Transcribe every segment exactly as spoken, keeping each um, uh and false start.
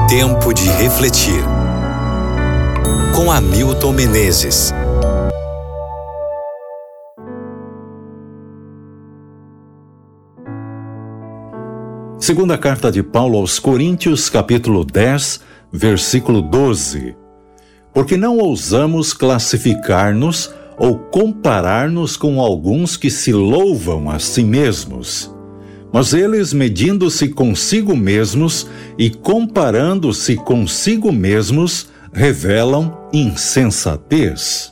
Tempo de refletir. Com Hamilton Menezes. Segunda carta de Paulo aos Coríntios, capítulo dez, versículo doze. Porque não ousamos classificar-nos ou comparar-nos com alguns que se louvam a si mesmos. Mas eles, medindo-se consigo mesmos e comparando-se consigo mesmos, revelam insensatez.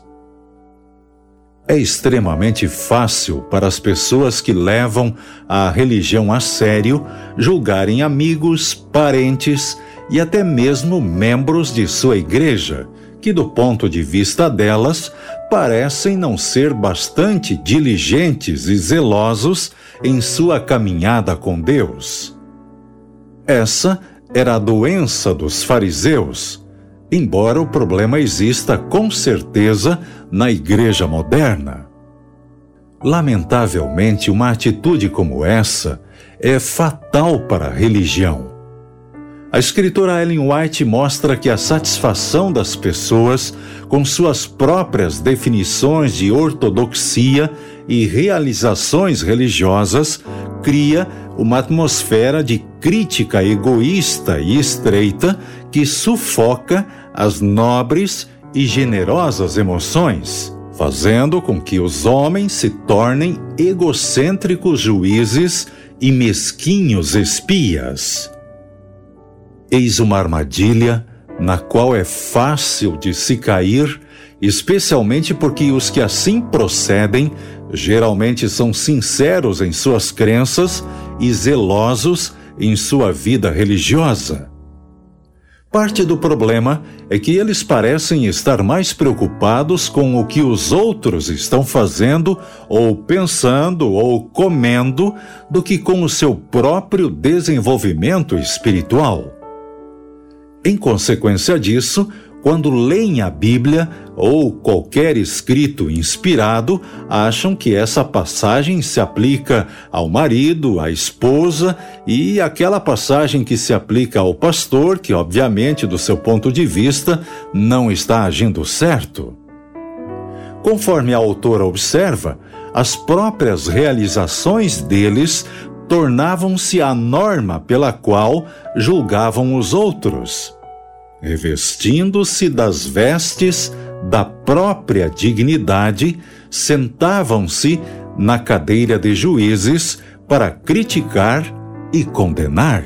É extremamente fácil para as pessoas que levam a religião a sério julgarem amigos, parentes e até mesmo membros de sua igreja, que do ponto de vista delas, parecem não ser bastante diligentes e zelosos em sua caminhada com Deus. Essa era a doença dos fariseus, embora o problema exista com certeza na igreja moderna. Lamentavelmente, uma atitude como essa é fatal para a religião. A escritora Ellen White mostra que a satisfação das pessoas com suas próprias definições de ortodoxia e realizações religiosas cria uma atmosfera de crítica egoísta e estreita que sufoca as nobres e generosas emoções, fazendo com que os homens se tornem egocêntricos juízes e mesquinhos espias. Eis uma armadilha na qual é fácil de se cair, especialmente porque os que assim procedem geralmente são sinceros em suas crenças e zelosos em sua vida religiosa. Parte do problema é que eles parecem estar mais preocupados com o que os outros estão fazendo ou pensando ou comendo do que com o seu próprio desenvolvimento espiritual. Em consequência disso, quando leem a Bíblia ou qualquer escrito inspirado, acham que essa passagem se aplica ao marido, à esposa, e aquela passagem que se aplica ao pastor, que obviamente, do seu ponto de vista, não está agindo certo. Conforme a autora observa, as próprias realizações deles tornavam-se a norma pela qual julgavam os outros. Revestindo-se das vestes da própria dignidade, sentavam-se na cadeira de juízes para criticar e condenar.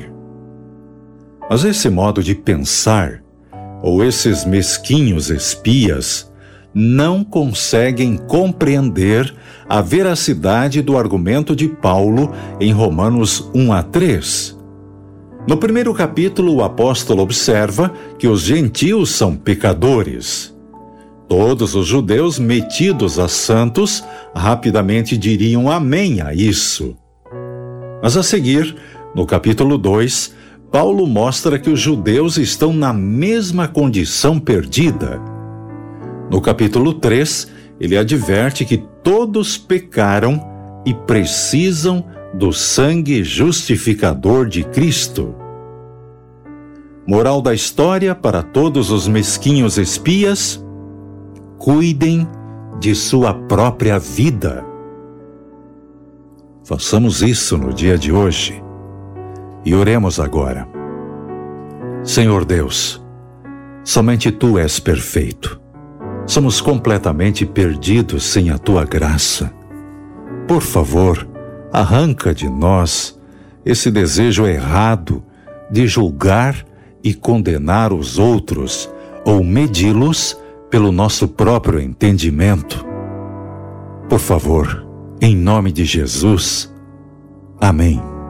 Mas esse modo de pensar, ou esses mesquinhos espias, não conseguem compreender a veracidade do argumento de Paulo em Romanos um a três. No primeiro capítulo, o apóstolo observa que os gentios são pecadores. Todos os judeus metidos a santos rapidamente diriam amém a isso. Mas a seguir, no capítulo dois, Paulo mostra que os judeus estão na mesma condição perdida. No capítulo três, ele adverte que todos pecaram e precisam do sangue justificador de Cristo. Moral da história para todos os mesquinhos espias: cuidem de sua própria vida. Façamos isso no dia de hoje e oremos agora. Senhor Deus, somente Tu és perfeito. Somos completamente perdidos sem a Tua graça. Por favor, arranca de nós esse desejo errado de julgar e condenar os outros ou medi-los pelo nosso próprio entendimento. Por favor, em nome de Jesus. Amém.